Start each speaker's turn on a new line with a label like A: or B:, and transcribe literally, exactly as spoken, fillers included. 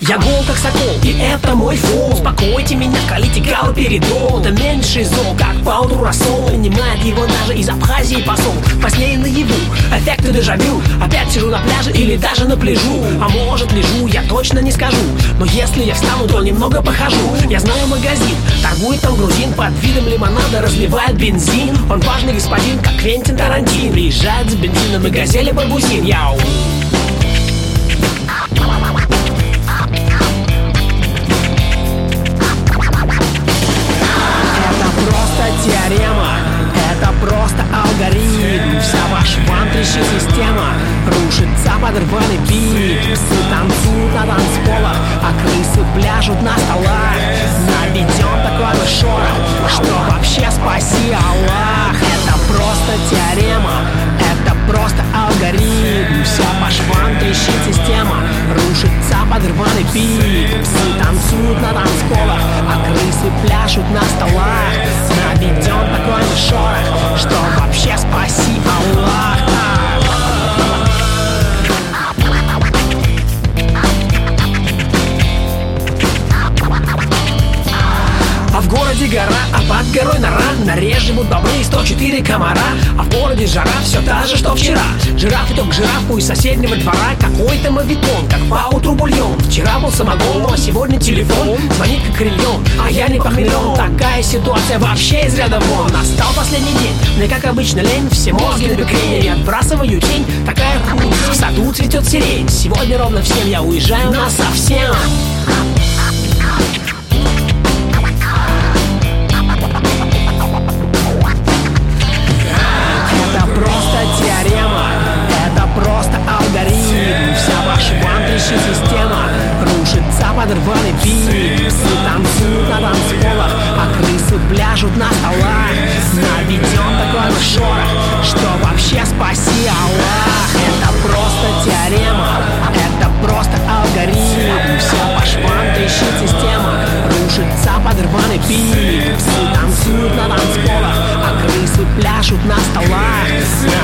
A: Я гол как сокол, и это мой фол. Успокойте меня, калите галоперидол. Это меньший зол, как по утру рассол. Принимает его даже из Абхазии посол. Во сне и наяву, эффекты дежавю. Опять сижу на пляже или даже на пляжу. А может лежу, я точно не скажу. Но если я встану, то немного похожу. Я знаю магазин, торгует там грузин. Под видом лимонада разливает бензин. Он важный господин, как Квентин Тарантин. Приезжает с бензином и газели барбузин. Яу. Теорема, это просто алгоритм. Вся ваша вам трещит система, рушится под рваный бит. Псы танцуют на танцполах, а крысы пляжут на столах. Наведем такой мы шорох, что вообще спаси Аллах. Это просто теорема, это просто алгоритм. Вся по швам трещит система, рушится под рваный бит. Псы танцуют на танцполах, а крысы пляшут на столах. Наведем такой мы шорох, что вообще спаси Аллах. А в городе гора, а под горой нора. На реже живут бобры и сто четыре комара. А в городе жара все та же, что вчера. Жираф идет к жирафу из соседнего двора. Какой-то мавитон, как поутру бульон. Вчера был самогон, а сегодня телефон звонит как крильон, а я не похмелен. Такая ситуация вообще из ряда вон. Настал последний день, мне как обычно лень. Все мозги на бекрень, я отбрасываю тень. Такая хуй, в саду цветет сирень. Сегодня ровно в семь я уезжаю насовсем. Система рушится под рваный бит. Псы танцуют на танцполах, а крысы пляжут на столах. Наведем такой мы шорох, что вообще спаси Аллах. Это просто теорема, это просто алгоритм. Все по швам трещит система, рушится под рваный бит. Псы танцуют на танцполах, а крысы пляшут на столах.